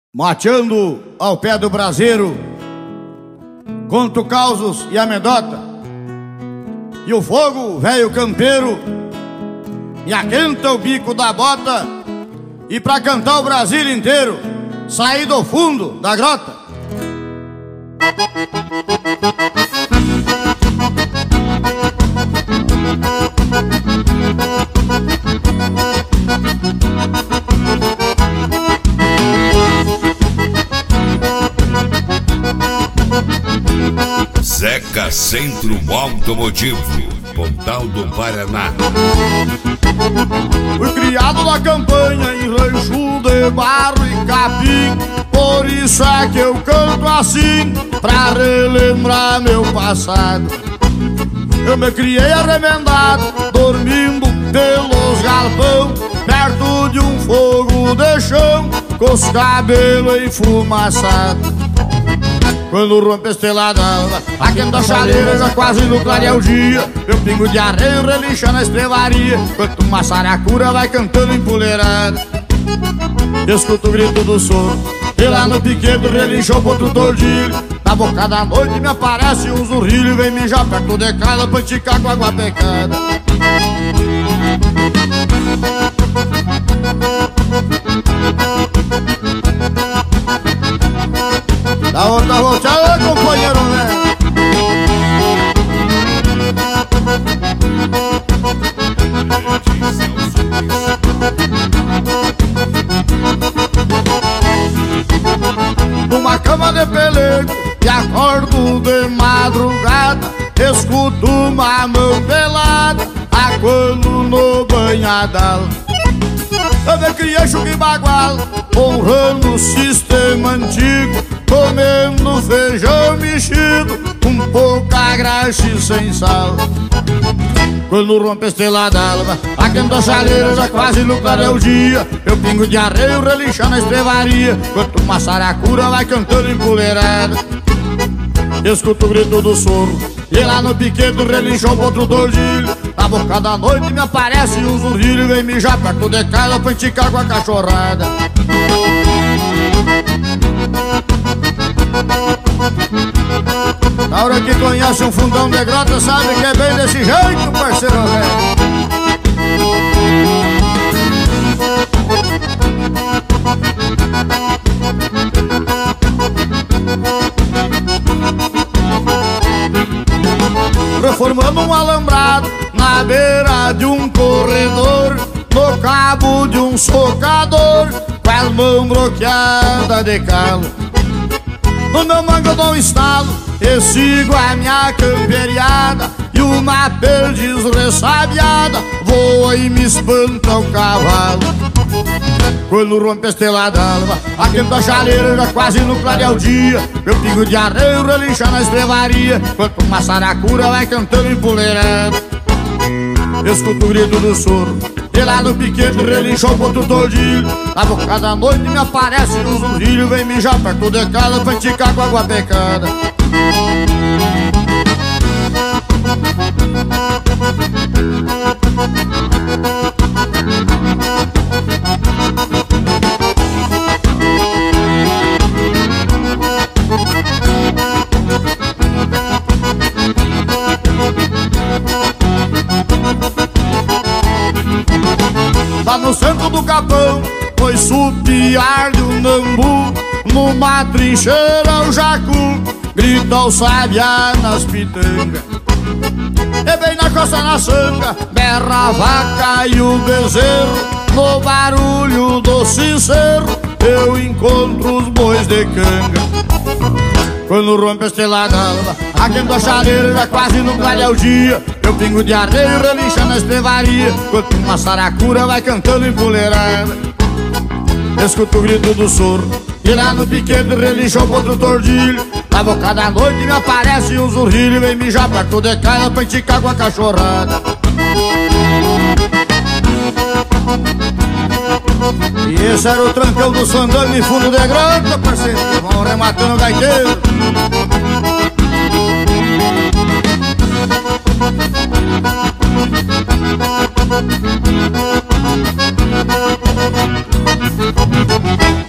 Mateando ao pé do braseiro, conto causos e amedota, e o fogo, velho campeiro, me aquenta o bico da bota, e pra cantar o Brasil inteiro, saí do fundo da grota. Zeca Centro Automotivo, Pontal do Paraná. Fui criado na campanha em rancho de barro e capim, por isso é que eu canto assim, pra relembrar meu passado. Eu me criei arremendado, dormindo pelos galpão, perto de um fogo de chão, com os cabelos enfumaçados. Quando rompe a estrela d'alva, aquenta a chaleira, já quase no clarear o dia, meu pingo de areia relincha na estrevaria, enquanto uma saracura vai cantando empoleirada. Escuto o grito do soro, e lá no piquedo relinchou pro outro tordilho. Na boca da noite me aparece um zurrilho, vem mijar perto de casa pra esticar com água pecada. Da outra volteada, companheiro, né? Numa cama de pelego e acordo de madrugada, escuto uma mão pelada, aquando no banhadal. Eu me criei chuca e bagual, honrando o sistema antigo, comendo feijão mexido, com pouca graxa e sem sal. Quando rompe a estrela d'alva, aquenta a chaleira, já quase no clarear o dia, meu pingo de areia relincha na estrevaria, enquanto uma saracura vai cantando empoleirada. Escuto o grito do soro, e lá no piquedo relinchou pro outro tordilho. Na boca da noite me aparece um zurrilho, vem mijar perto de casa pra esticar com a cachorrada. Na hora que conhece um fundão de grota, sabe que é bem desse jeito, parceiro velho. Reformando um alambrado na beira de um corredor, no cabo de um socador, com as mãos bloqueadas de calo. No meu mango eu dou um estalo e sigo a minha camperiada, e uma perdiz ressabiada voa e me espanta o cavalo. Quando rompe a estrela d'alva, aquenta a chaleira, já quase no clarear o dia, meu pingo de areia relincha na estrevaria, enquanto uma saracura vai cantando empoleirada. Escuto o grito do soro, e lá no piquete relinchou pro outro tordilho. Na boca da noite me aparece um zurrilho, vem mijar perto de casa pra esticar com água pecada. Lá no centro do capão, foi supiar de um nambu, numa trincheira o jacu grita o sabiá nas pitangas. E bem na costa na sanga, berra a vaca e o bezerro, no barulho do sincero eu encontro os bois de canga. Quando rompe a estrela d'alva, aquenta a chaleira, já quase no clarear o dia, meu pingo de areia relincha na estrevaria, enquanto uma saracura vai cantando empoleirada. Escuto o grito do soro, e lá no piquete relinchou pro outro tordilho. Na boca da noite me aparece um zurrilho, vem mijar perto de casa pra esticar com a cachorrada. E esse era o trancão do sandão em fundo de grota, parceiro, vão rematando o gaiteiro. Música